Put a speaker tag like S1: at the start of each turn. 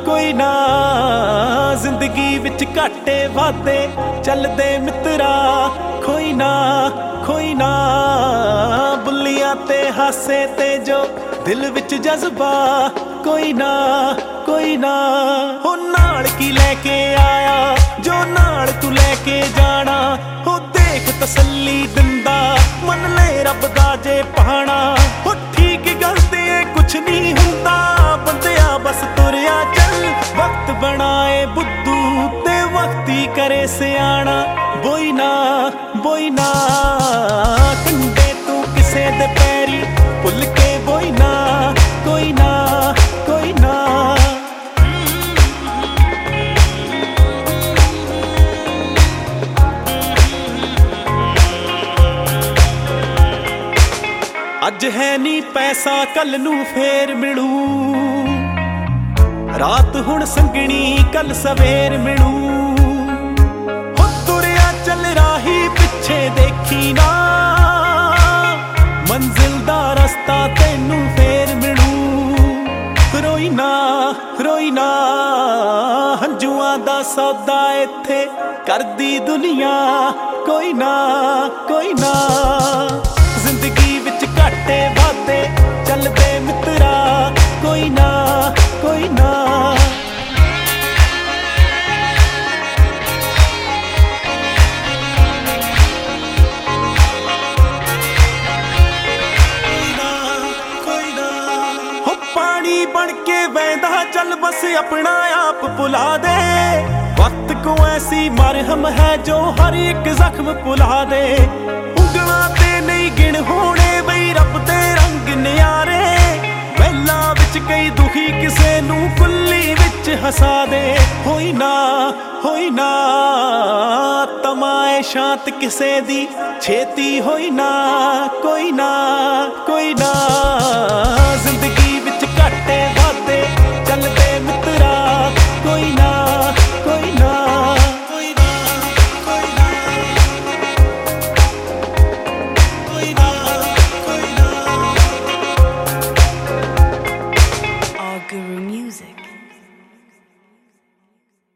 S1: कोई ना जिंदगी विच घाटे वादे चलदे मित्रा कोई ना बुलियां ते हासे ते जो दिल विच जज्बा कोई ना हो नाल की लैके आया जो नाल तू लैके जाना हो देख तसल्ली दिंदा मन ले रब दा जे पाना हो ठीक गलती कुछ नहीं हुंदा बंदिया बस तुरिया चल वक्त बनाए बुद्धू ते वक्ती करे सियाना बोई ना कंडे तू किसे दे पैरी भुल के बोई ना कोई ना अज है नी पैसा कल नू फेर मिलू रात हुण संगनी कल सवेर मिलू हो तुरिया चल राही पिछे देखी ना मंजिल दा रस्ता तेनू फेर मिलू रोई ना हंजुआं दा सौदा इत्थे करदी दुनिया कोई ना जिंदगी विच घाटे वादे चलदे मित्रा कोई ना हो पानी बन के वहदा चल बस अपना आप भुला दे वक्त को ऐसी मरहम है जो हर एक जख्म भुला दे उंगलां ते नहीं गिण होने बई रब दे रंग न्यारे महलां विच कई दुखी किसे नू कुल्ली विच हसा दे होई ना तमाए शांत किसे दी छेती होई ना कोई ना